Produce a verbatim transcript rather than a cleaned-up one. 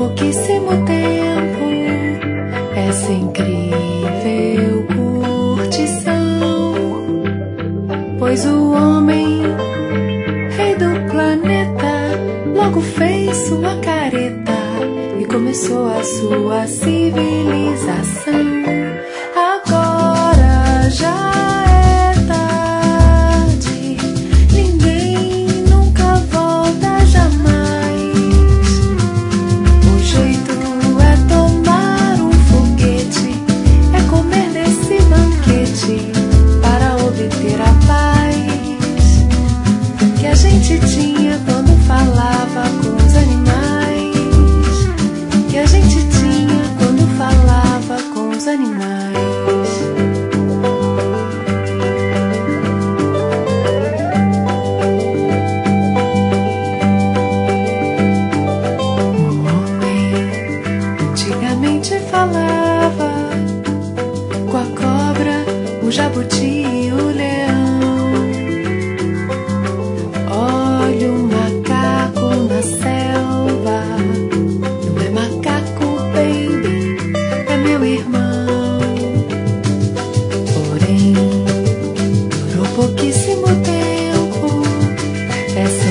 pouquíssimo tempo, essa incrível curtição, pois o homem, rei do planeta, logo fez sua careta e começou a sua civilização. Agora já é tarde, ninguém nunca volta jamais. O jeito é tomar um foguete, é comer desse banquete para obter a paz que a gente tinha quando falava com os animais, que a gente tinha quando falava com os animais. Falava com a cobra, o jabuti e o leão. Olha o macaco na selva, não é macaco, baby, é meu irmão. Porém, durou pouquíssimo tempo essa